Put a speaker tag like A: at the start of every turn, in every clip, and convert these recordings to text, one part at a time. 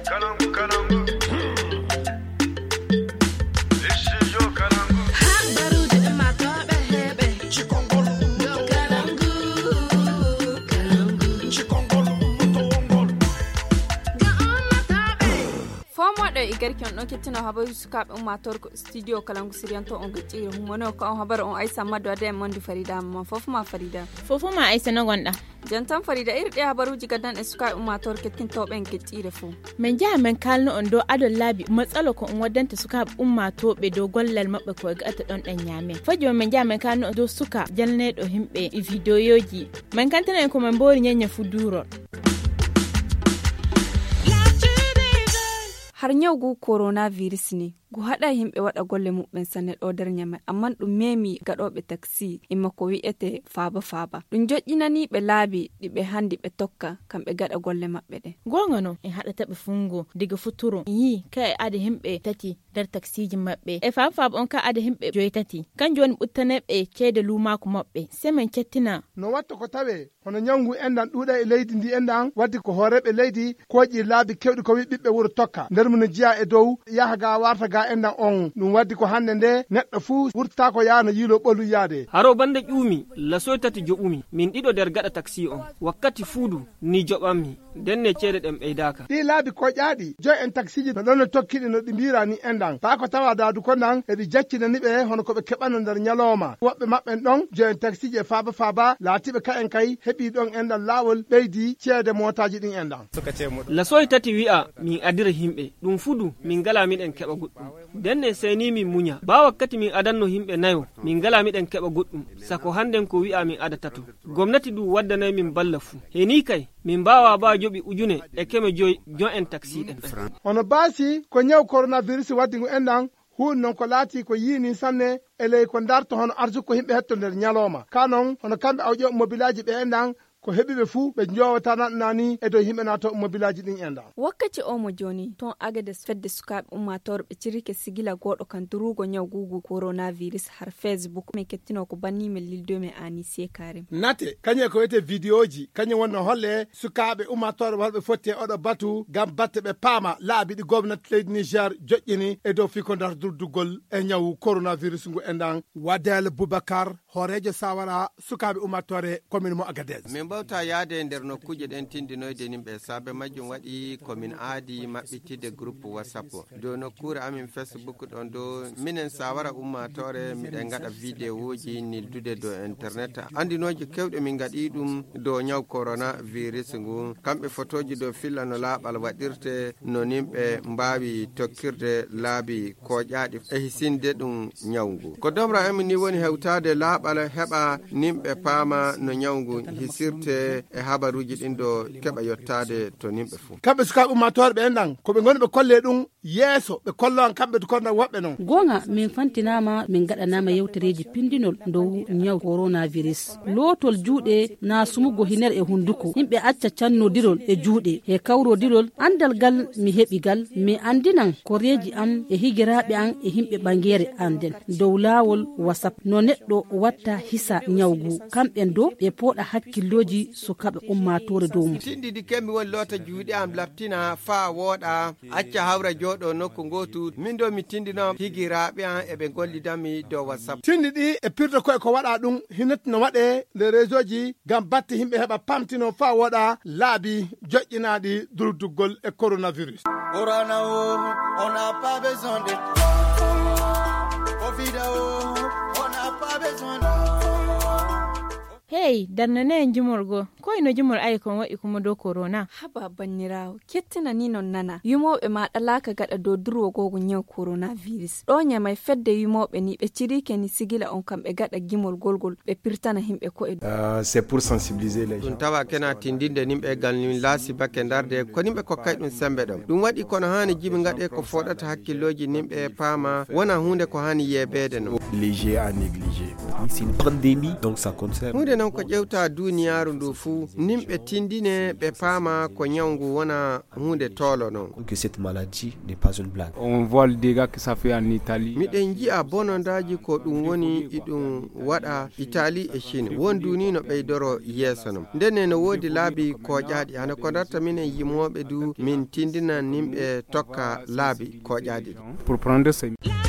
A: igarkin on kitina habar suka bin mator studio kalangu siriyanto on gicire humono ko on habar on Aisha Madu da Mondi Farida ma fofuma Farida
B: Aisha na gonda
A: jantan Farida irde habaruji gadan suka bin mator kitin to ben gicire fu
B: men ja men kalno on do adon labi matsalo ko on wadanta suka bin mato be do gollal mabbe ko ga ta don dan nyame fajo men ja men kalno do suka jalne do himbe videoyoji men kantana ko men bori nyanya fuduro
A: har yau gu coronavirus ne gu hada himbe wada golle mubben sanne dodar nyame amman dum memi gadobe taxi imma ko wi'ete faba dum jojjinani be laabi dibe handi be tokka kambe gada golle mabbe de
B: gongano en hada tabe fungo diga futuro yi kai ade himbe tati dar taxiji mabbe e faba on ka ade himbe joy tati kan joni buttane be cede luma ku mabbe semen cettina
C: no watto ko tawe hono nyangu endan duuda e leydi ndi endan waddi ko horebe leydi koji laabi kewdi ko wi bibbe wuro tokka nder mun jiya e dow yahaga warta ga endan on dum waddi ko hande nde neddo fu wurta ko yaano yilo bolu yaade
D: haro bande ƴuumi lasoy tati joɓumi min ɗiɗo der gaɗa taxi on wakkati fuudu ni joɓammi denne ceede ɗen ɓeydaka
C: ɗi laabi ko ƴaaɗi joy en taxiji no ɗon no tokkiɗi no ɗi mbira ni endan ta ko tawa daadu ko nan eɗi jaccinani ɓe hono koɓe keɓano nder ñalowma woɓɓe maɓɓen ɗon joy en taxiji e faaba laatiɓe ka en kay heɓi ɗon endan laawol ɓeydi ceede motaji ɗin endan
D: lasoy tati wi'a min adira himɓe ɗum fudu min ngala miɗen keɓa goɗɗum denne seni min muña ba wakkati min adanno himɓe nayo min ngala miɗen keɓa goɗɗum sako handen ko wi'a min adata to gomnati du waddanay min balla fu heni kay min mbawa ba joɓi ujune e keme joyi jon en taxi ɗen
C: ono baasi ko ñaw coronavirus waddi ngu endan hun non ko laati ko yini sanne eley ko darto hono arju ko himɓe hetto nder ñalowma kanon hono kamɓe awƴo mobilaji ɓe endan ko heɓiɓe fuu ɓe jowata nani e dow himɓe nato mobilaji ɗin endan
A: wakkati omo joni ton agades fedde sukaɓe ummatorɓe cirike sigila goɗo kan durugo ñaw gugu coronavirus har Facebook min kettino ko banni min lildo me ani se karim
C: nate kañe ko wiyete vidéoji kañum wonno holle sukaɓe ummatorɓe holɓe fotti e oɗo batu gam batte ɓe paama laabi ɗi gomnati leydi Niger joƴƴini e dow fiko ndar durdugol e ñawu coronavirus ngu endan Wadel Boubacar horejo sawara sukaɓe ummatore commune mo Agadez
E: bawta yaade nder nokkuje ɗen tindinoyde nimɓe saabe majjum waɗi komin aadi maɓɓitide groupe whatsapp dow nokkure amin Facebook ɗon do minen sawara ummatore miɗen gaɗa vidéoji nildude dow internet andinoji kewɗe min gaɗi ɗum dow ñaw coronavirus ngu kamɓe photoji dow filla no laaɓal waɗirte no nimɓe mbawi tokkirde laabi koƴaɗi e hisinde ɗum ñawngu ko domra amin ni woni hewtade laaɓal heɓa nimɓe paama no ñawngu hisirte e habaruji ɗin do keɓa yottade to nimɓe fu
C: kamɓe sukaɓe ummatore ɓe endan koɓe goni ɓe kolle ɗum yeeso ɓe kolloan kamɓe to korna woɓɓe noon
F: gonga min fantinama min gaɗanama yewtereji pindinol dow ñaw coronavirus lootol juuɗe na sumugo hiner e hunduko yimɓe acca cannodirol e juuɗe e kawrodirol andal gal mi heɓi gal mi andinan koreji am e higiraɓe an e himɓe ɓangere anden dow laawol WhatsApp no neɗɗo watta hisa ñawgu kamɓen do ɓe poɗa hakkilloji sukaɓe ummatore dow mum
E: tindidi kemmi woni loota juuɗe am labtina fa wooɗa acca hawra jooɗo nokku ngotu min do mi tindino higiraɓe an eɓe gollidami dow WhatsApp
C: tindiɗi e pirde koye ko waɗa ɗum hinat no waɗe le réseau ji gam batte himɓe heɓa pamtino fa wooɗa laabi joƴƴinaɗi durdugol e coronavirus
G: Corona on n'a pas besoin de Covid on n'a pas besoin de
B: Hey, darnane jumorgo ko ino jumor ay kon waɗi kuma do corona
A: haba bannirawo kettina ni non nana yumoɓe ma ɗalaka gaɗa do durwo gogo ñaw coronavirus ɗo ñamay fedde yumoɓe ni ɓe cirike ni sigila on kam ɓe gaɗa gimol golgol ɓe pirtana himɓe ko e
H: c'est pour sensibiliser les gens
E: ɗum tawa kena tindinde nimɓe gal ni laasi bakke darde ko nimɓe kokkay ɗum sembe ɗum ɗum waɗi kono hani jibi gaɗe ko foɗata hakkilloji nimɓe paama wona hunde ko hani yebede no
H: léger à négliger c'est une pandémie donc ça concerne
E: hunde hannan ko ƴewta duniyaru ndu fuu nimɓe tindine ɓe paama ko nyawngu wona hunde tolo non.
H: Que cette maladie n'est pas une blague.
I: On voit le dégât que ça fait en Italie.
E: Miɗen ji'a bonondaji ko ɗum woni iɗum waɗa Italie e Chine wondu ni no ɓeydoro yeeso non. Ndenne no woodi laabi koƴaɗi hana ko darta minen yimoɓe du min tindina nimɓe tokka laabi koƴaɗi.
I: Pour prendre ces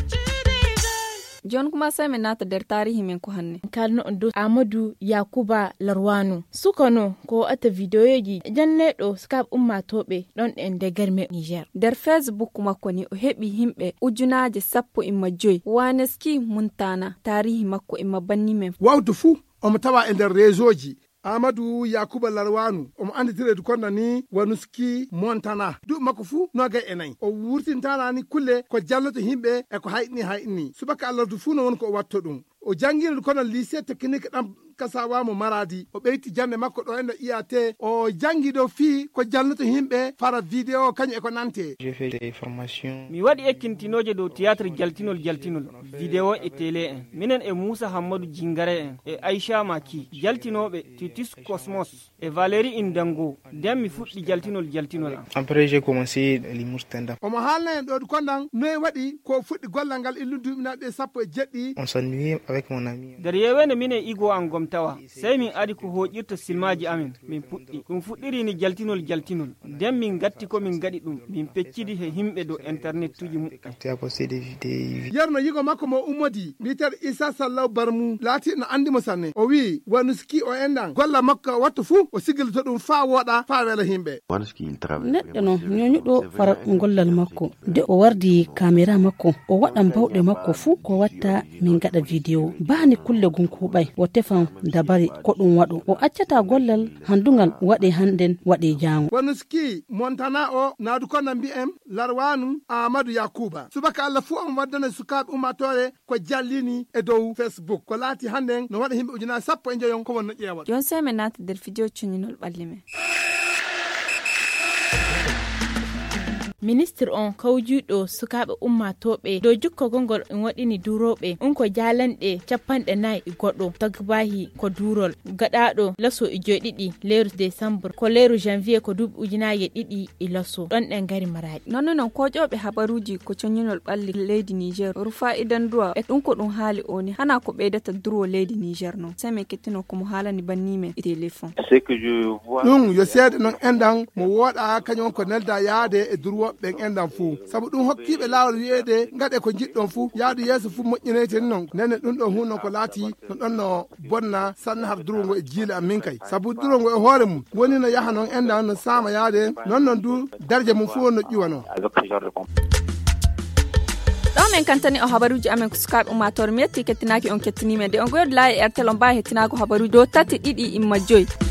A: jon kuma sai min nata der tarihi min ko hanne
B: kalno ondo Amadou Yakuba Larwanu sukano ko ata videoji janne do skab umma tobe don en de garme Niger
A: der Facebook makko ni o hebi himbe ujunaje sappo imma joy waneski muntana tarihi makko imma banni men
C: wawtu fu omo tawa e nder réseauji Amadou Yakuba Larwanu omo anditire konna ni wanuski Montana du makko fu noga enayi o wurtintana ni kulle ko jalloto himbe e ko hayni subaka Allah du fu no won ko watto dum o jangiri kono lycée technique ɗam kasawamo Maradi o ɓeyti jande makko ɗo eno IAT o jangi ɗo fi ko jalnoto himɓe fara vidéo kañum e ko nante.
D: mi waɗi ekkintinoje dow théâtre jaltinol vidéo e télé en minen e Moussa Hammadou Jingare en e Aïcha Maki jaltinoɓe Titus Cosmos e Valérie Indango nden mi fuɗɗi jaltinol am.
J: Après j'ai commencé l'humour stand-up.
C: Omo haalna en ɗo kondan noy waɗi ko fuɗɗi gollal ngal illuduɓinaɓe 17.
J: On s'ennuyait avec mon ami.
D: Der yewende mine igo an gomtawa sey min adi ko hoƴirta silmaji amin min puɗɗi ɗum fuɗɗiri ni jaltinol nden min gatti ko min gaɗi ɗum min peccidi he himɓe do internet tuji muɗɗi
C: yerno yigo makko mo ummodi mbiteɗo Issa Sallaw Barmu laati no andimo sanne o wi wanuski o endan golla makko wattu fuu o sigilto ɗum fa woɗa fa wela himɓe
F: neɗɗo no ñoñuɗo fara gollal makko de o wardi caméra makko o waɗan bawɗe makko fuu ko watta min gaɗa vidéo bani kulle gon kuɓay o tefan dabari ko ɗum waɗo o accata gollal handungal waɗe handen waɗe jango
C: wanuski Montana o naadu konna mbi'en Larwanu Amadou Yakuba subaka Allah fuu on waddana sukaɓe ummatore ko jallini e dow Facebook ko laati handen no waɗa himɓe ujuna 15 ko wonno ƴeewal
A: jon seme nata nder fidio cuñinol ɓalli men
B: Ministre on kawjuɗo sukaɓe ummatoɓe dow jukko gongol en waɗini duroɓe on ko jalanɗe 4 goɗɗo tagbahi ko durol gaɗaɗo laso e joɗiɗi leru décembre ko leru janvier ko duuɓi ujunaje ɗiɗi e laso ɗon ɗen gari Maradi
A: non koƴoɓe habaruji ko coñinol ɓalli leydi Niger rufa idan duwa e ɗum ko ɗum haali oni hana ko ɓeydata duro leydi Niger non sai me kettino komo haalani bannimen e téléphone
C: ɗum yo seede non endan mo woɗa kañum ko nelda yaade e durwo ɓen endan fuu sabu ɗum hokkiɓe lawol wi'ede gaɗe ko jiɗɗon fuu yaadu yeeso fuu moƴƴineten non nene ɗum ɗo hunno ko laati no ɗon no bonna sanne har durungo e jiile am min kay sabu durungo e hoore mum woni no yaha noon endan no saama yaade non du darje mum fuu wonno ƴiwa noon
A: ɗo men kantani o habaruji amen ko sukaɓe ummatore mi yetti kettinaki on kettinimen de on goyde laayi Airtel on mbawi hettinago habaruji dow 3 2 5